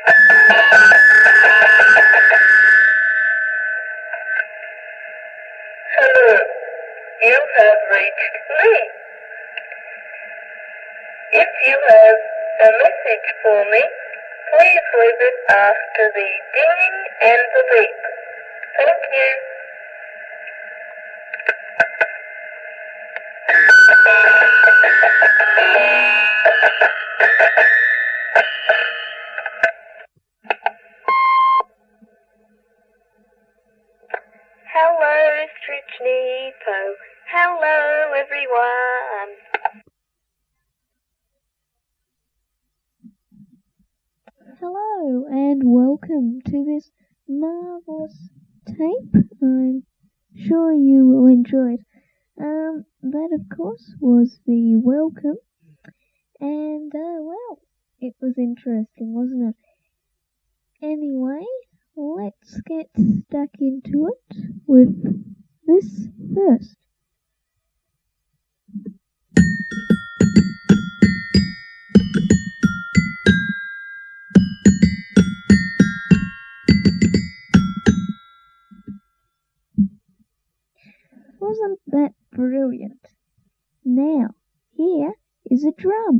Hello, you have reached me. If you have a message for me, please leave it after the ding and the beep. Thank you. Hello, Strichnipo. Hello, everyone. Hello and welcome to this marvellous tape. I'm sure you will enjoy it. That of course was the welcome, and well, it was interesting, wasn't it? Anyway, let's get stuck into it with this first. Wasn't that brilliant? Now, here is a drum.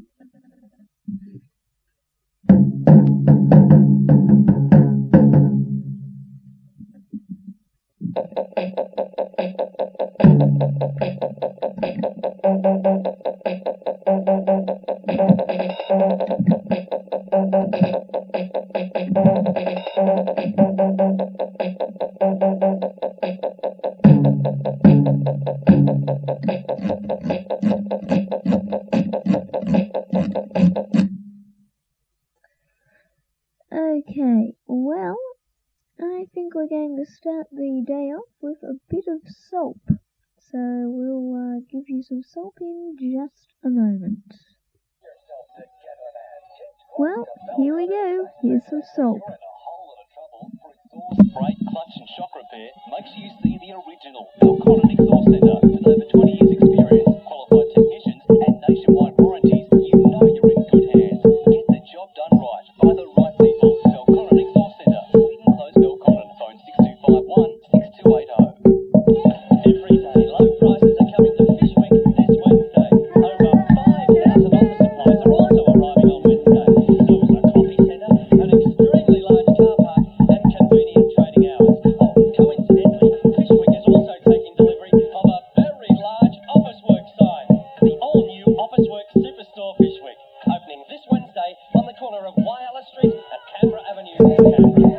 Okay, well, I think we're going to start the day off with a bit of soap. So we'll give you some soap in just a moment. Well, here we go. Here's some soap. Brake, clutch and shock repair makes you see the original. Phil Cotton Exhaust Centre, with over 20 years experience, qualified technicians and nationwide warranties, you know you're in good hands. Get the job done right by the right people. Phil Cotton Exhaust Centre, Sweden Close Phil Cotton, phone 6251 6280. Every day, low prices are coming to Fish Week this Wednesday. Over 5,000 office supplies are also arriving on Wednesday. So is a coffee centre, an extremely large car park and convenient trading hours. Oh, coincidentally, Fish Week is also taking delivery of a very large Officeworks sign. The all-new Officeworks Superstore Fish Week, opening this Wednesday on the corner of Wyala Street and Canberra Avenue, Canberra.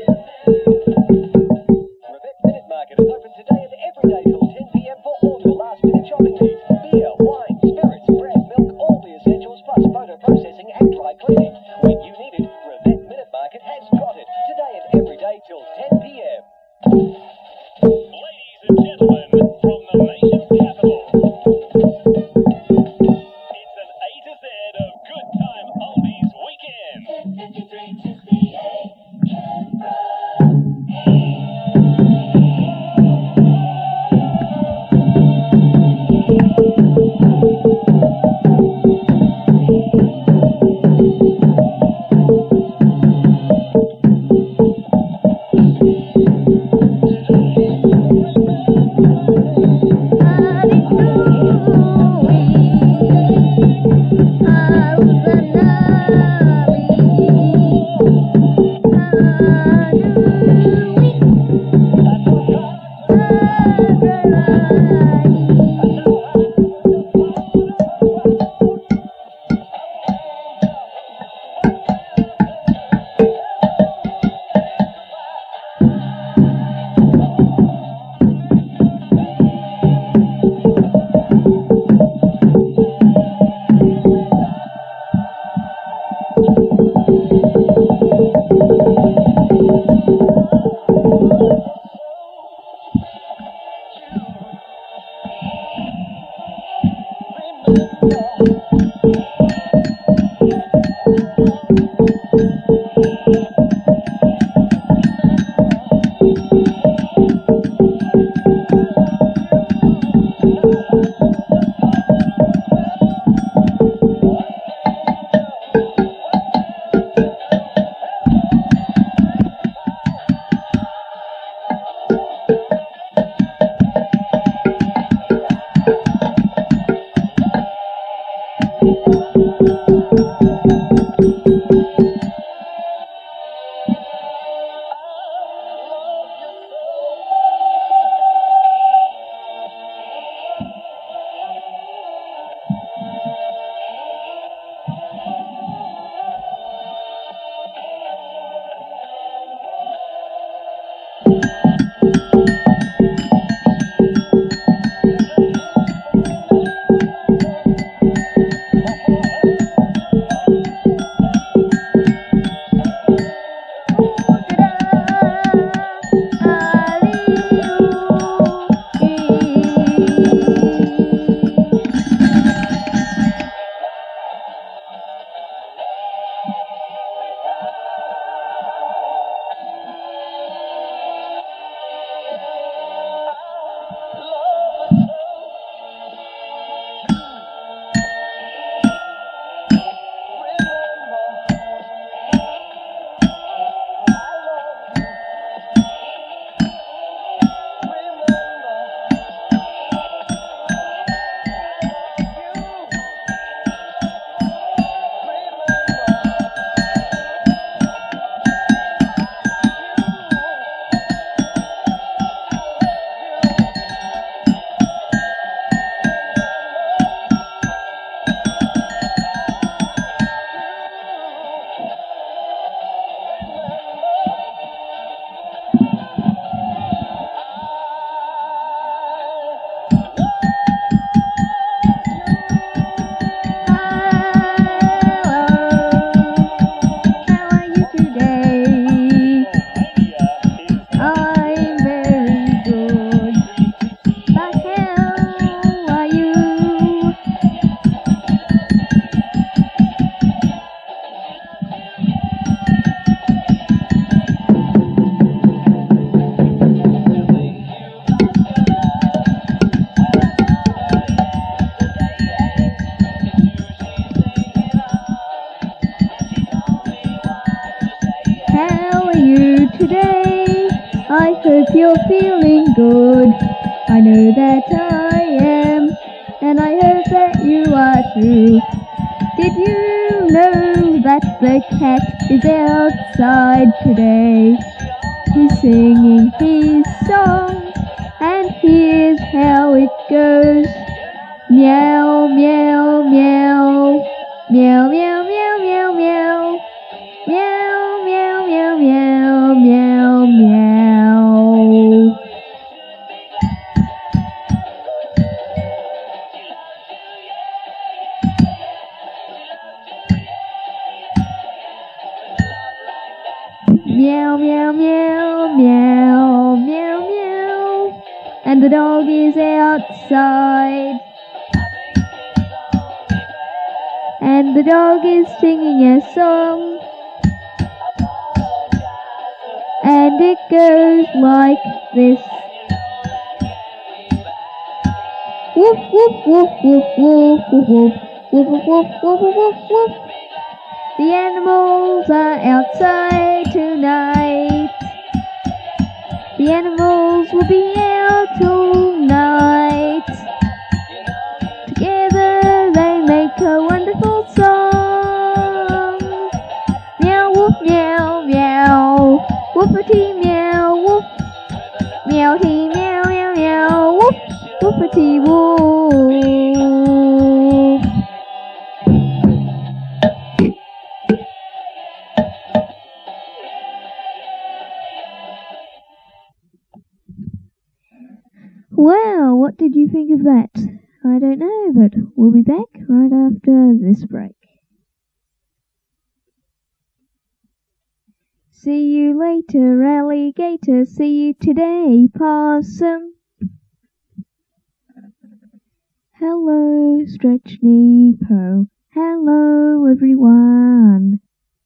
Revett Minute Market is open today and every day till 10 p.m. for all your last-minute shopping needs. Beer, wine, spirits, bread, milk, all the essentials, plus photo processing and dry cleaning. When you need it, Revett Minute Market has got it. Today and every day till 10 p.m. Ladies and gentlemen, from the nation's capital, it's an A to Z of Good Time Oldies Weekend. today. I hope you're feeling good. I know that I am, and I hope that you are too. Did you know that the cat is outside today? He's singing his song, and here's how it goes. Meow, meow, meow. Meow, meow, meow, meow, meow. Meow, meow, meow, meow, meow, meow. Meow, meow, meow, meow, meow, meow. And the dog is outside. And the dog is singing a song. And it goes like this. Woof, woof, woof, woof, woof, woof, woof, woof, woof, woof, woof, woof, woof. The animals are outside tonight. The animals will be out all night. Together they make a wonderful song. Meow, woof, meow, meow. Woofity, meow, woof. Meowty, meow, meow, meow. Woof, woofity, woof. Well, what did you think of that? I don't know, but we'll be back right after this break. See you later, alligator. See you today, possum. Hello, Stretch Nepo. Hello, everyone.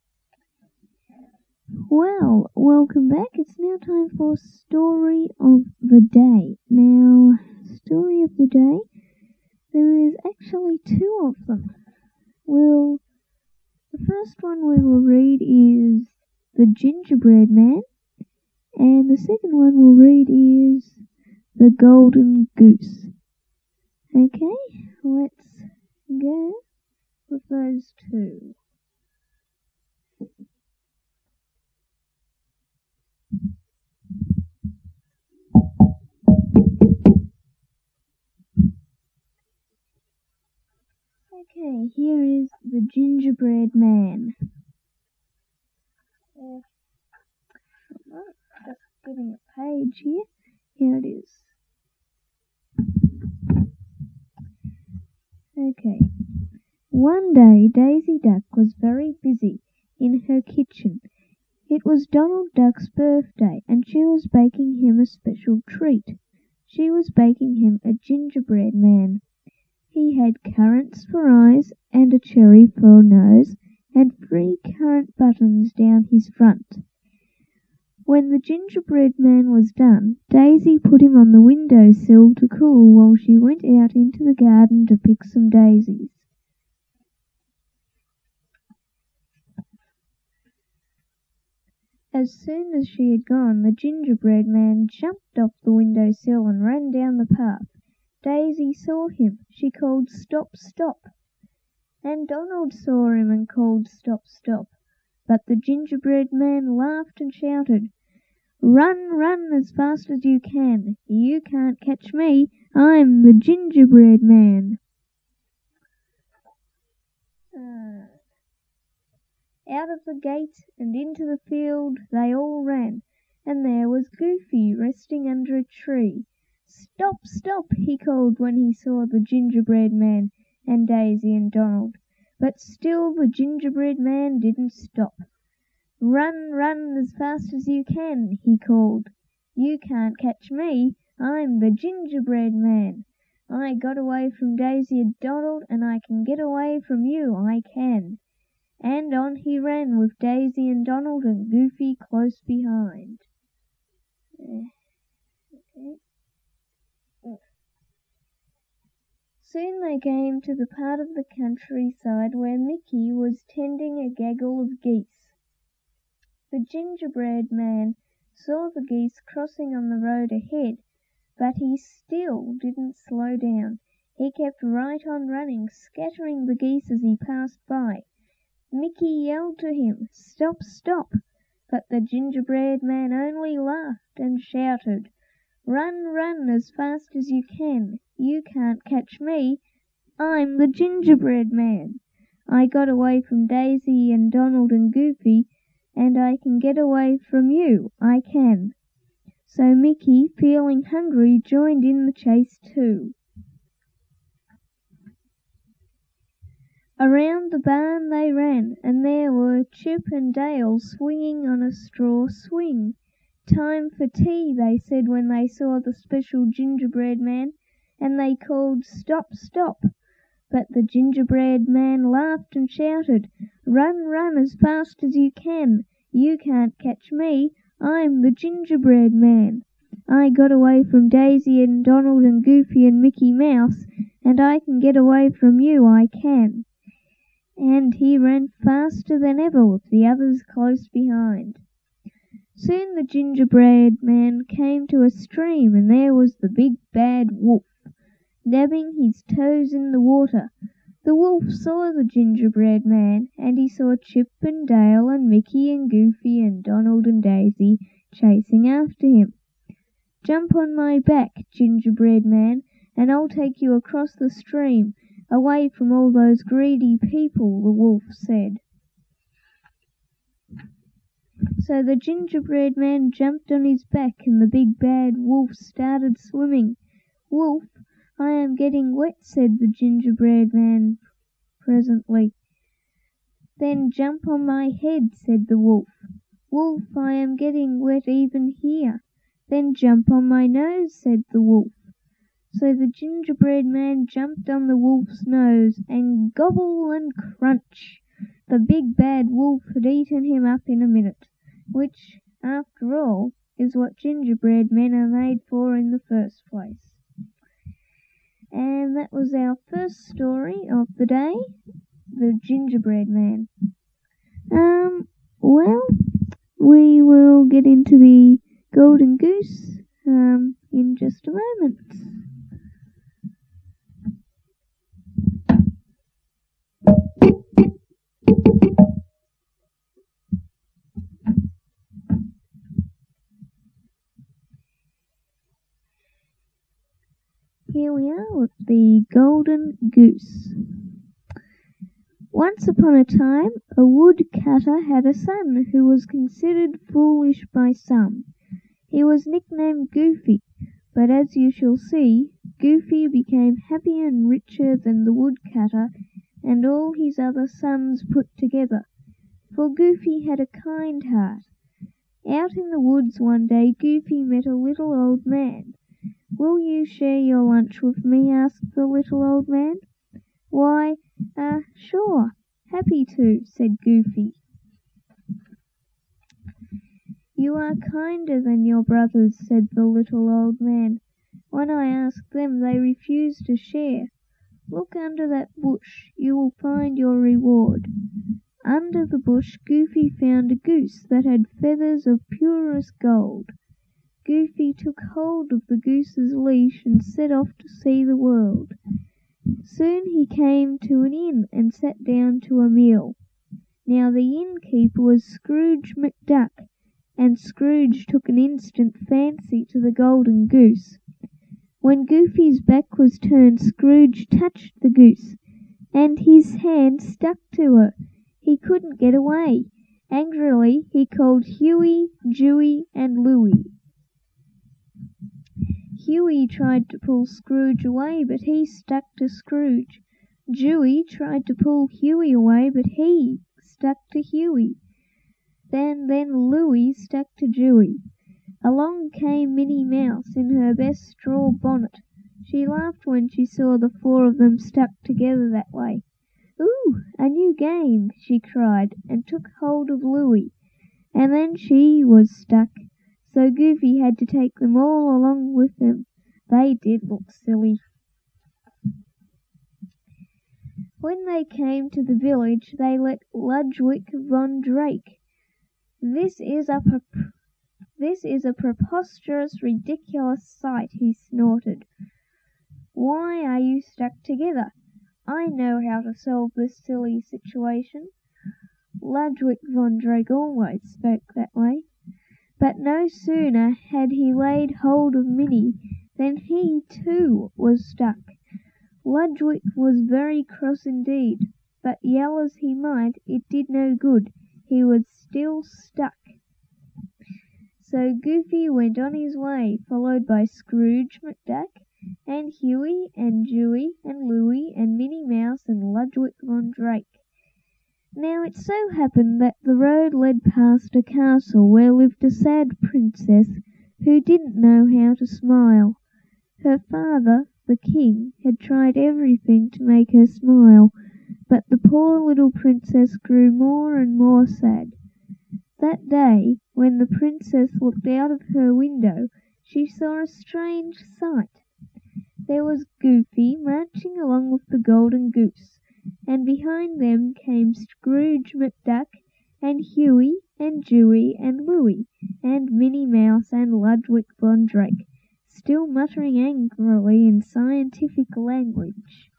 Well, welcome back. It's now time for Story of the Day. Now, Story of the Day, there is actually two of them. Well, the first one we will read is The Gingerbread Man, and the second one we'll read is The Golden Goose. Okay, let's go with those two. Okay, here is The Gingerbread Man. Just getting a page here. Here it is. Okay. One day Daisy Duck was very busy in her kitchen. It was Donald Duck's birthday, and she was baking him a special treat. She was baking him a gingerbread man. He had currants for eyes and a cherry for a nose, and 3 currant buttons down his front. When the gingerbread man was done, Daisy put him on the window sill to cool while she went out into the garden to pick some daisies. As soon as she had gone, the gingerbread man jumped off the window sill and ran down the path. Daisy saw him. She called, "Stop, stop!" And Donald saw him and called, "Stop, stop!" But the gingerbread man laughed and shouted, "Run, run as fast as you can. You can't catch me. I'm the gingerbread man." Out of the gate and into the field they all ran, and there was Goofy resting under a tree. "Stop, stop!" he called when he saw the gingerbread man and Daisy and Donald. But still the gingerbread man didn't stop. "Run, run as fast as you can," he called. "You can't catch me. I'm the gingerbread man. I got away from Daisy and Donald, and I can get away from you, I can." And on he ran with Daisy and Donald and Goofy close behind. Soon they came to the part of the countryside where Mickey was tending a gaggle of geese. The gingerbread man saw the geese crossing on the road ahead, but he still didn't slow down. He kept right on running, scattering the geese as he passed by. Mickey yelled to him, "Stop, stop!" but the gingerbread man only laughed and shouted, "Run, run as fast as you can. You can't catch me. I'm the gingerbread man. I got away from Daisy and Donald and Goofy, and I can get away from you, I can." So Mickey, feeling hungry, joined in the chase too. Around the barn they ran, and there were Chip and Dale swinging on a straw swing. "Time for tea," they said when they saw the special gingerbread man, and they called, "Stop, stop!" But the gingerbread man laughed and shouted, "Run, run as fast as you can. You can't catch me. I'm the gingerbread man. I got away from Daisy and Donald and Goofy and Mickey Mouse, and I can get away from you, I can." And he ran faster than ever with the others close behind. Soon the gingerbread man came to a stream, and there was the big bad wolf, dabbing his toes in the water. The wolf saw the gingerbread man, and he saw Chip and Dale and Mickey and Goofy and Donald and Daisy chasing after him. "Jump on my back, gingerbread man, and I'll take you across the stream, away from all those greedy people," the wolf said. So the gingerbread man jumped on his back, and the big bad wolf started swimming. "Wolf, I am getting wet," said the gingerbread man presently. "Then jump on my head," said the wolf. "Wolf, I am getting wet even here." "Then jump on my nose," said the wolf. So the gingerbread man jumped on the wolf's nose, and gobble and crunch! The big bad wolf had eaten him up in a minute, which, after all, is what gingerbread men are made for in the first place. And that was our first story of the day, the gingerbread man. Well, we will get into the golden goose in just a moment. Here we are with the golden goose. Once upon a time, a woodcutter had a son who was considered foolish by some. He was nicknamed Goofy, but as you shall see, Goofy became happier and richer than the woodcutter and all his other sons put together, for Goofy had a kind heart. Out in the woods one day, Goofy met a little old man. "Will you share your lunch with me?" asked the little old man. "Why, sure, happy to," said Goofy. "You are kinder than your brothers," said the little old man. "When I asked them, they refused to share. Look under that bush, you will find your reward." Under the bush Goofy found a goose that had feathers of purest gold. Goofy took hold of the goose's leash and set off to see the world. Soon he came to an inn and sat down to a meal. Now the innkeeper was Scrooge McDuck, and Scrooge took an instant fancy to the golden goose. When Goofy's back was turned, Scrooge touched the goose, and his hand stuck to her. He couldn't get away. Angrily he called Huey, Dewey, and Louie. Huey tried to pull Scrooge away, but he stuck to Scrooge. Dewey tried to pull Huey away, but he stuck to Huey. Then Louie stuck to Dewey. Along came Minnie Mouse in her best straw bonnet. She laughed when she saw the four of them stuck together that way. "Ooh, a new game!" she cried, and took hold of Louie. And then she was stuck, so Goofy had to take them all along with him. They did look silly. When they came to the village, they let Ludwig von Drake. This is a "This is a preposterous, ridiculous sight," he snorted. "Why are you stuck together? I know how to solve this silly situation." Ludwig von Drake always spoke that way. But no sooner had he laid hold of Minnie than he too was stuck. Ludwig was very cross indeed, but yell as he might, it did no good. He was still stuck. So Goofy went on his way, followed by Scrooge McDuck, and Huey, and Dewey, and Louie, and Minnie Mouse, and Ludwig von Drake. Now it so happened that the road led past a castle where lived a sad princess who didn't know how to smile. Her father, the king, had tried everything to make her smile, but the poor little princess grew more and more sad. That day, when the princess looked out of her window, she saw a strange sight. There was Goofy marching along with the golden goose, and behind them came Scrooge McDuck, and Huey, and Dewey, and Louie, and Minnie Mouse, and Ludwig von Drake, still muttering angrily in scientific language.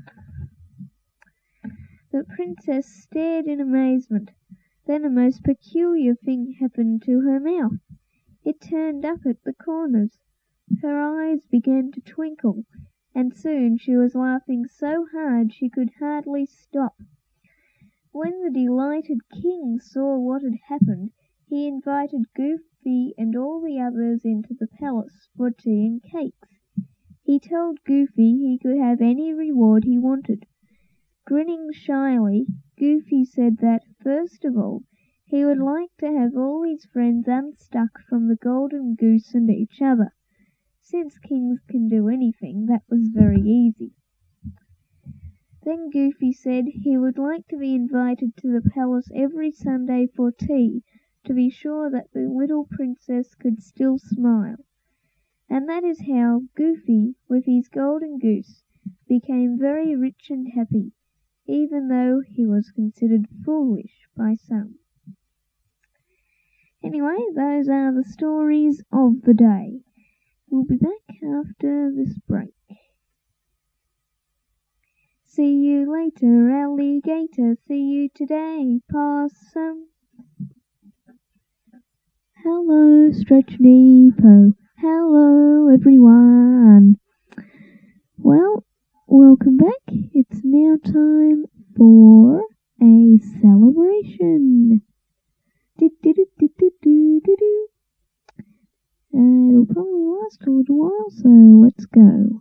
The princess stared in amazement. Then a most peculiar thing happened to her mouth. It turned up at the corners. Her eyes began to twinkle, and soon she was laughing so hard she could hardly stop. When the delighted king saw what had happened, he invited Goofy and all the others into the palace for tea and cakes. He told Goofy he could have any reward he wanted. Grinning shyly, Goofy said that, first of all, he would like to have all his friends unstuck from the golden goose and each other. Since kings can do anything, that was very easy. Then Goofy said he would like to be invited to the palace every Sunday for tea, to be sure that the little princess could still smile. And that is how Goofy, with his golden goose, became very rich and happy, even though he was considered foolish by some. Anyway, those are the stories of the day. We'll be back after this break. See you later, alligator. See you today, possum. Hello, Stretch Depot. Hello, everyone. Well, welcome back. It's now time for a celebration. It'll probably last a little while, so let's go.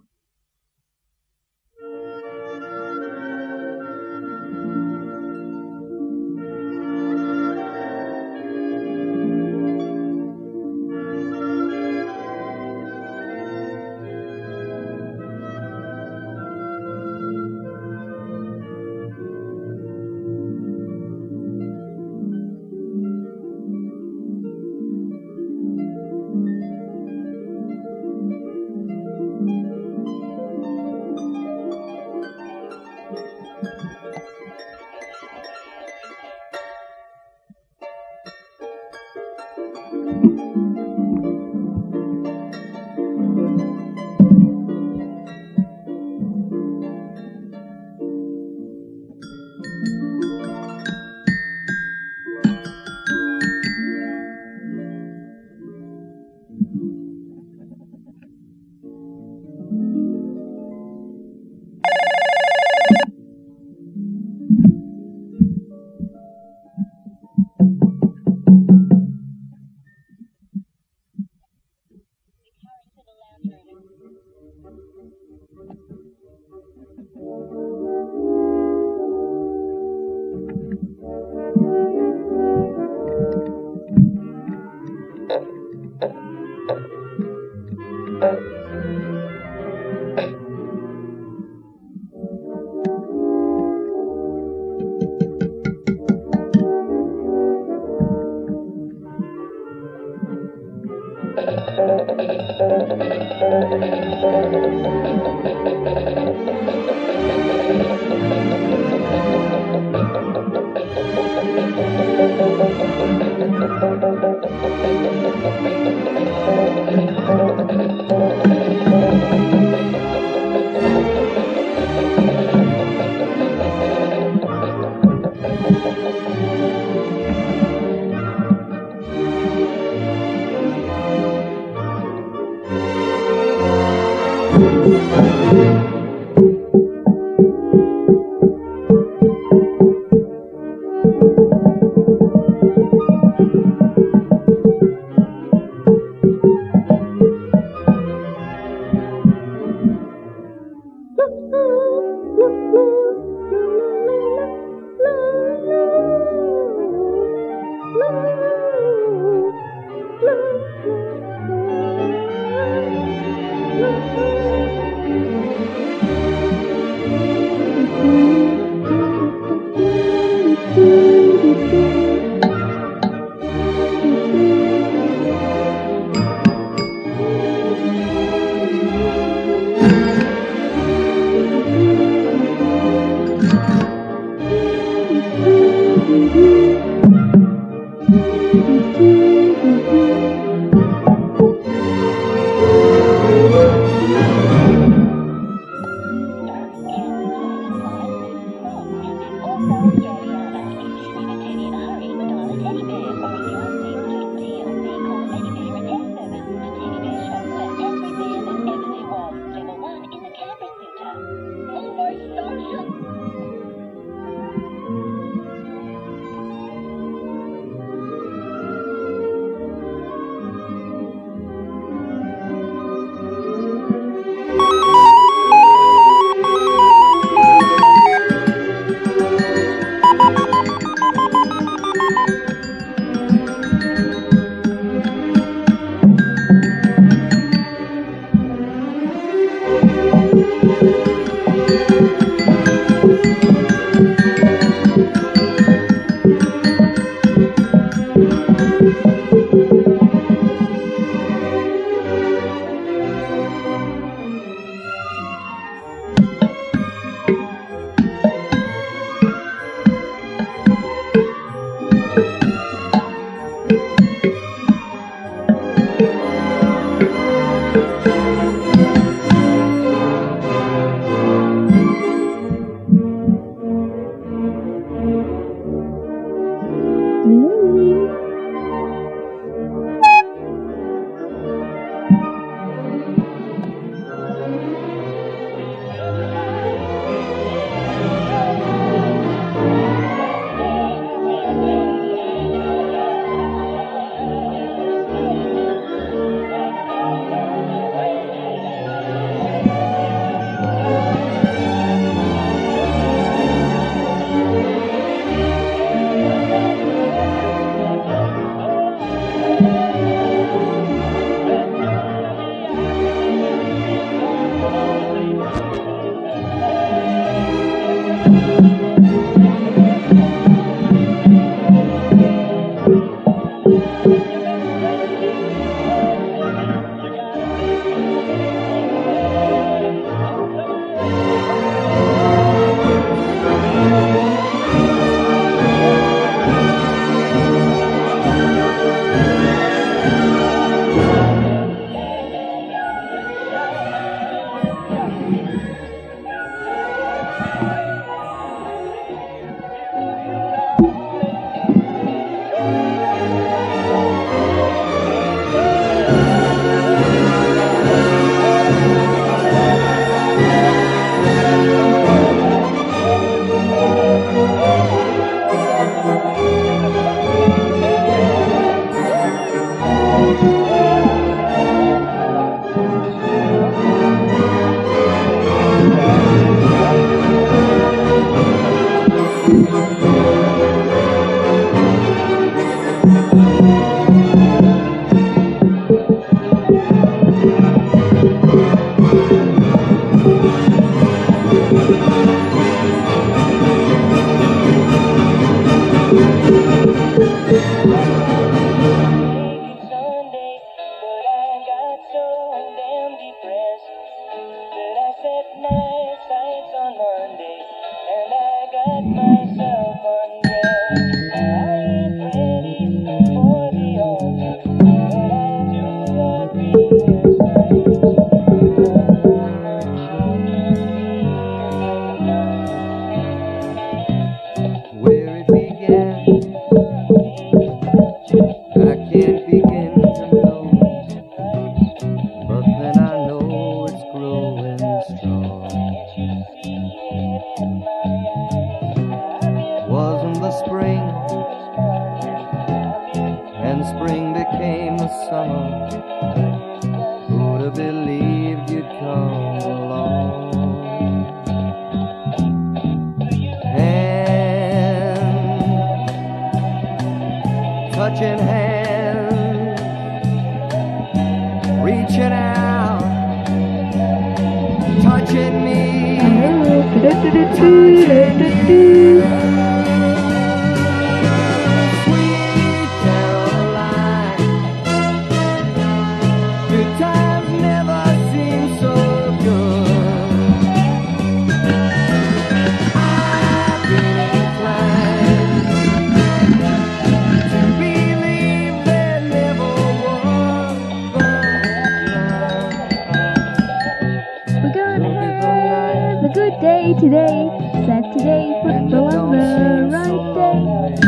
today, Saturday, football on the right day.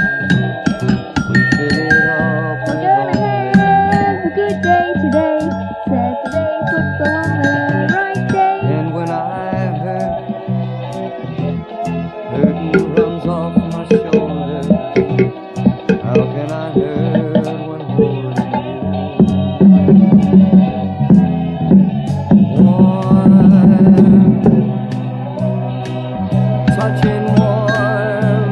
We're gonna have a good day today, Saturday, football on the right day. And when I hurt runs off my shoulders, how can I hurt when holding you? Warm, touching warm,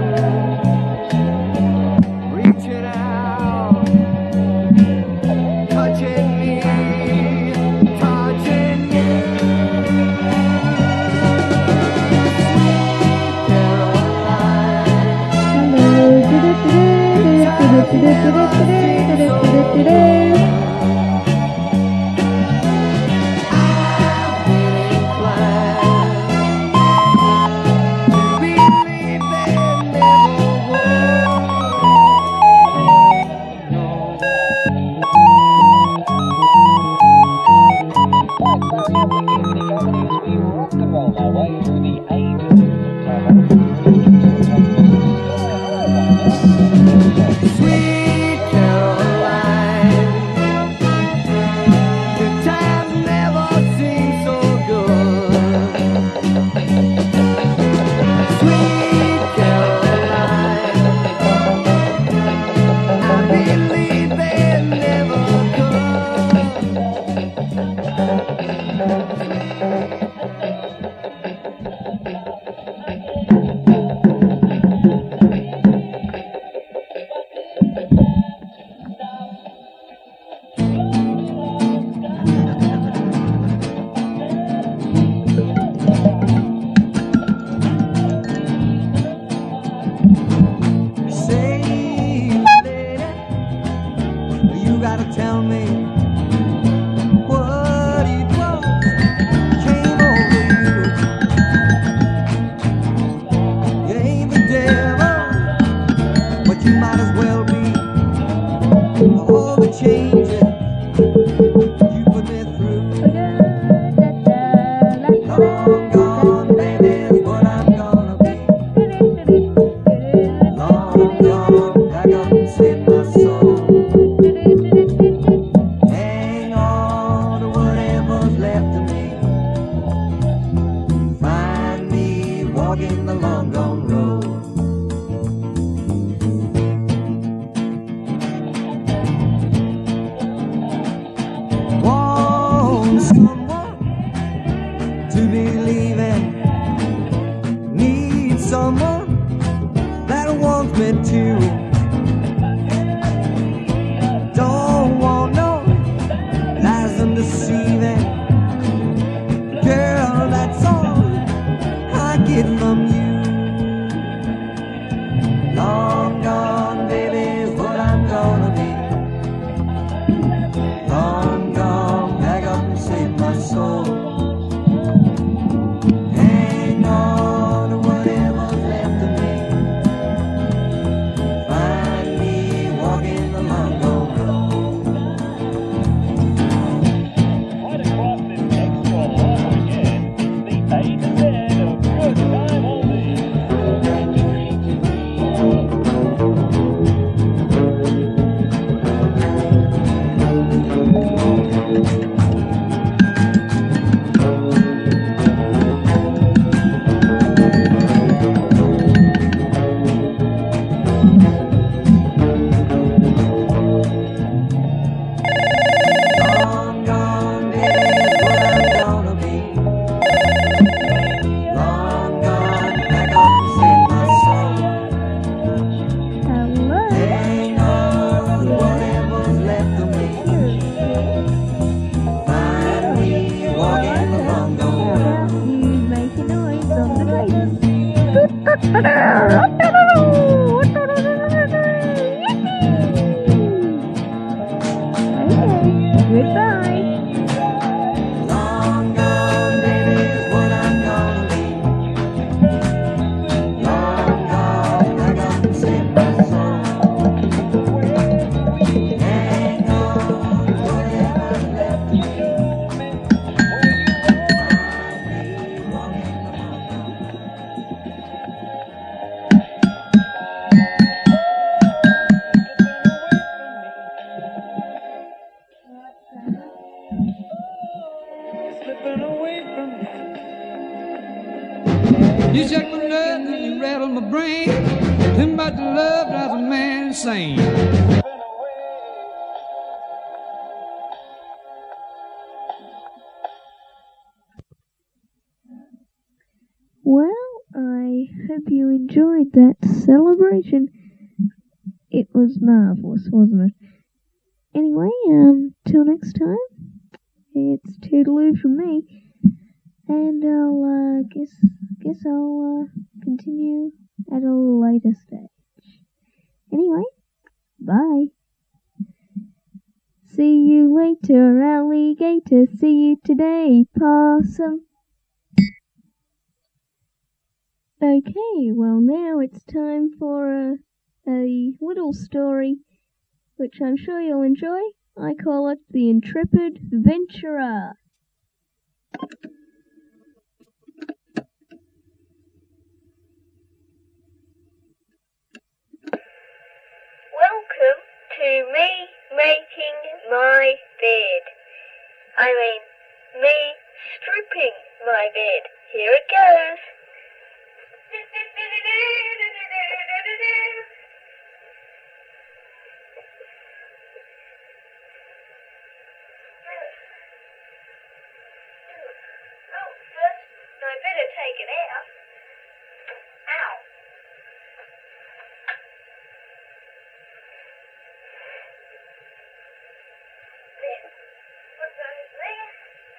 reaching out, touching me, touching you. We rock and roll our way through the ages of Sweet Caroline, the times never seem so good. Sweet Caroline, I believe they never Say, lady, you gotta tell me what it was came over you. You ain't the devil, but you might as well be. All the changes you put me through. Long gone, baby, is what I'm gonna be. Long gone, pack up and save my soul. Hang on to whatever's left of me. Find me walking the long gone road. Want someone to believe in. Need someone that wants me to. Don't want no lies and deceiving. Girl, that's all I get from you. Long gone, baby, is what I'm gonna be. Long gone, pack up and save my soul. Hang on to whatever's left of me. Find me walking the long gone road. right across this extra long weekend. The A to Z of Good Time Oldies. Long gone, baby, is what I'm gonna be. Long gone, pack up and save my soul. Hello. Hang on to whatever's left of me. Find me walking the long gone road. You make a noise on the radio. Okay, goodbye. Long gone, baby, is what I'm gonna be. Long gone, pack up and save my soul. Hang on to whatever's left of me. Find me walking the long gone road. insane. Well, I hope you enjoyed that celebration. It was marvellous, wasn't it? Anyway, till next time, it's toodaloo from me, and I'll guess I'll continue at a later stage. Anyway, bye. See you later, alligator. See you today, possum. Okay, well now it's time for a little story which I'm sure you'll enjoy. I call it The Intrepid Venturer. Welcome to me making my bed. I mean, me stripping my bed. Here it goes. Oh, first, I better take it out. Ow. There. Put those there.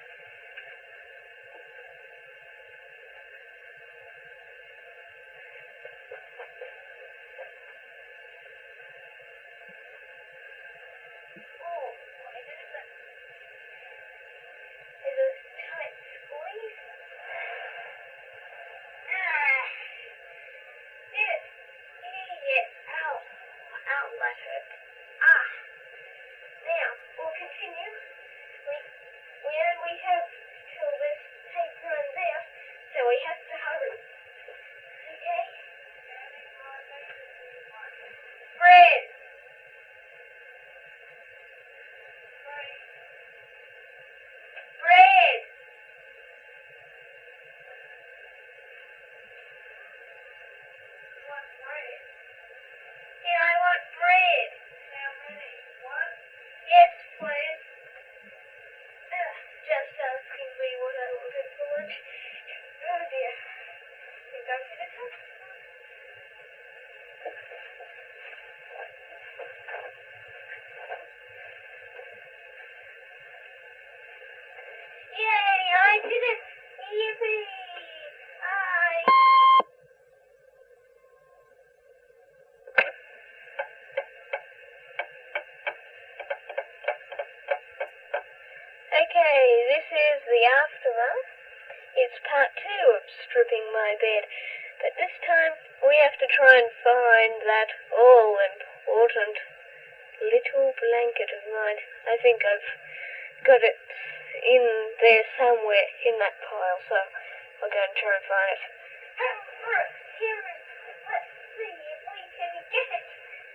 Oh, why does that? Is a tight squeeze? Did it? Yes. Ow. Ow, that hurt. Now, we'll continue. We have till this tape runs out, so we have to hurry. Okay? Bread! Bread! Want bread? Yeah, I want bread. How many? One? Yes, please. Just asking me what I wanted for lunch. Oh dear. Think I should have touched it. Yay, I did it! Yippee! Okay, this is the aftermath. It's part 2 of stripping my bed, but this time we have to try and find that all-important little blanket of mine. I think I've got it in there somewhere in that pile, so I'll go and try and find it. Here it is. Let's see if we can get it.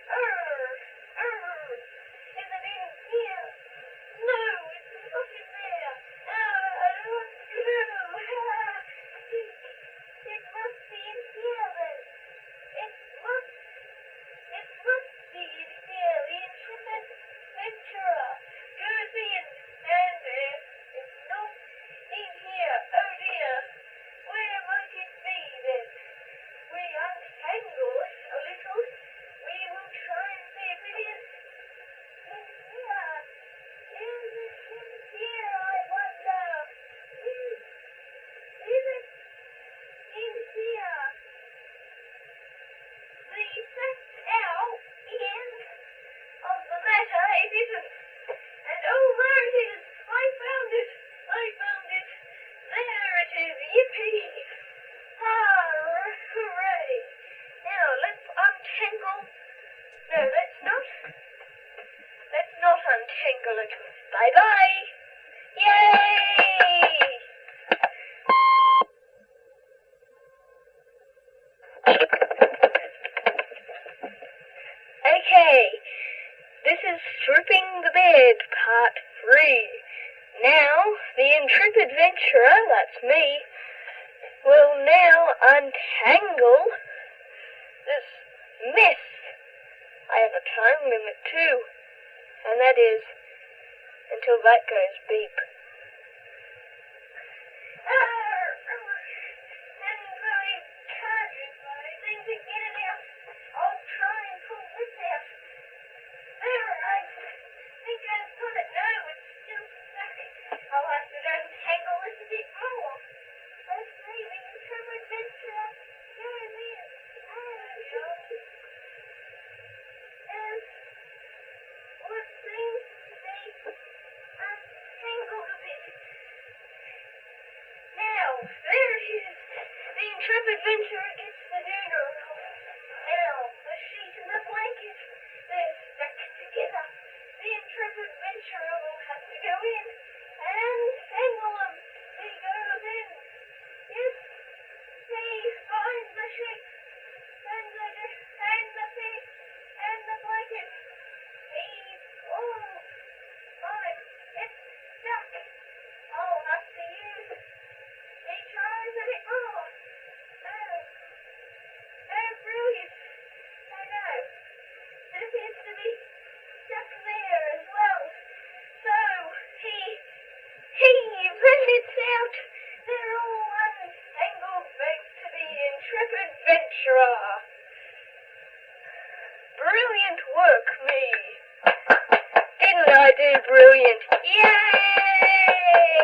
Is it in here? No, it's not in there. What to do? It must be in here then. It must be in here. The Intrepid Venturer goes in, and it's not in here. Oh dear. Where might it be then? We untangle it a little. We will try and see if it is in here. Is it in here, I wonder? Is it in here? The fact out end of the matter, it isn't. And oh, there it is. I found it. There it is. Yippee. Hooray. Now, let's untangle. No, let's not. Let's not untangle it. Bye-bye. Yay! Okay, this is Stripping the Bed, part 3. Now, the Intrepid Venturer, that's me, will now untangle this mess I have a time limit too, and that is until that goes beep. I'm very tired, but I think to get it out, I'll try and pull this out. There, I think I've got it now. It's still stuck. I'll have to untangle this a bit more. Let's see the intrepid adventurer. Here it is. And what seems to be untangled a bit. Now, there it is. The intrepid adventurer gets the noodle. Now, the sheet and the blanket, they're stuck together. The intrepid adventurer will have to go in and tangle them. He goes in. Yes, he finds the sheet and the feet and the blanket. He's all on it. It's stuck. I'll have to use. He tries a bit more. Oh, brilliant. I know. There seems to be stuck there as well. So, he visits out. They're all untangled thanks to the intrepid adventurer. Brilliant work, me. Didn't I do brilliant? Yay!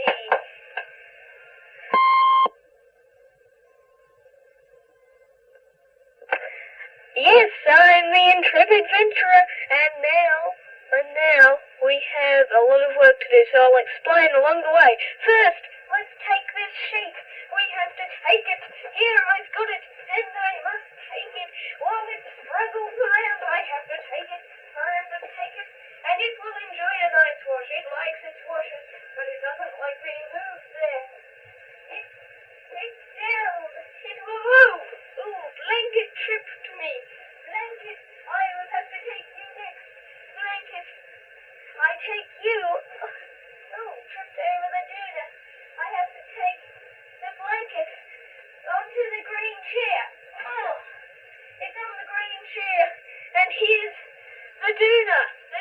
Yes, I'm the intrepid adventurer, and now we have a lot of work to do, so I'll explain along the way. First, let's take this sheet. We have to take it. Here, I've got it, and I must take it. While it struggles around, I have to take it. And it will enjoy a night's wash. It likes its washes, but it doesn't like being moved there. It's down. It will move. Ooh, blanket tripped me. Blanket, I will have to take you next. Blanket, I take you. Oh, tripped over the Duna. I have to take the blanket onto the green chair. Oh, it's on the green chair. And here's the Duna.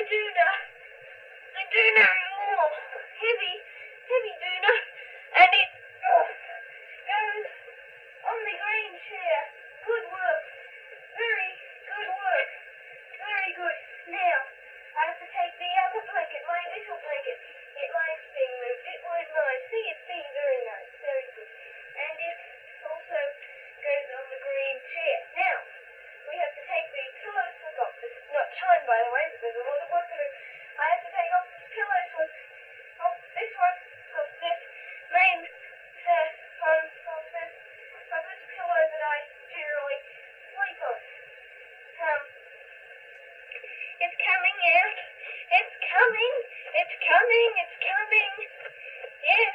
Oh, heavy Duna. And it goes on the green chair. Good work. Very good work. Very good. Now, I have to take the other blanket, my little blanket. It likes being moved. It won't mind. See, it's being very nice. Very good. And it also goes on the green chair. Now, we have to take the pillow slip off. This is not time, by the way, but there's a lot of work to do. I have to take off this pillow slip. Off this one. Off this main of this pillow that I generally sleep on. It's coming out. It's coming. Yes.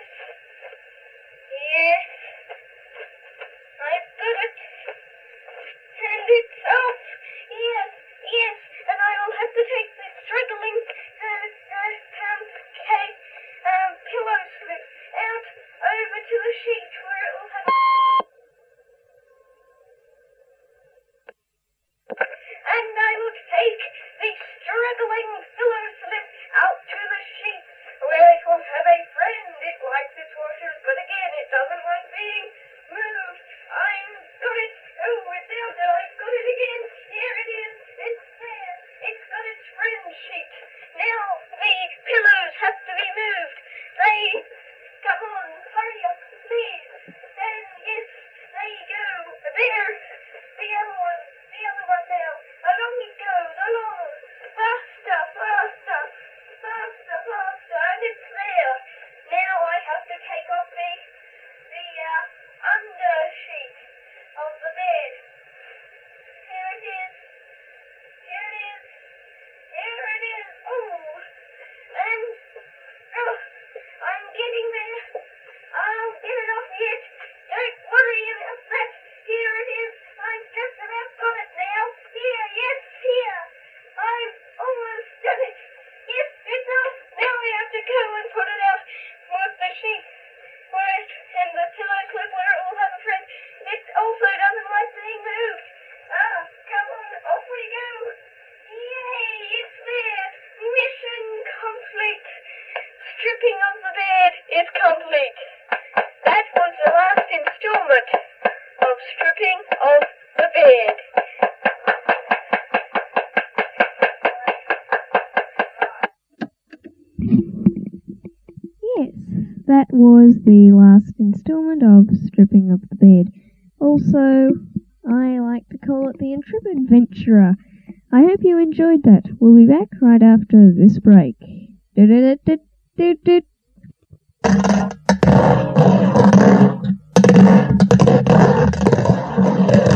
I've got it. And it's off. Yes. And I will have to take the struggling pillow slip out over to the sheet where it will have. And I will take the struggling pillow slip out to the sheet where it will have a friend. It likes its washers, but again, it doesn't like being moved. I've got it. Oh, it's out there. I've got it again. Here it is. It's there. It's got its friend sheet. Now the pillows have to be moved. Come on, hurry up, please. And yes, there you go. There. The other one now. Along it goes, along. Faster. And it's there. Now I have to take off the under sheet of the bed. Here it is. Oh, and I'm getting there. I'll get it off yet. Don't worry about that. Here it is. I've just about got it now. Here. I've almost done it. Yes, it's off. Now we have to go and put it out with the sheet and the pillow slip where it will have a friend. It also doesn't like being moved. Come on, off we go. is complete. That was the last installment of Stripping of the Bed. Yes, that was the last instalment of Stripping of the Bed. Also, I like to call it the Intrepid Venturer. I hope you enjoyed that. We'll be back right after this break. Do-do-do-do-do-do.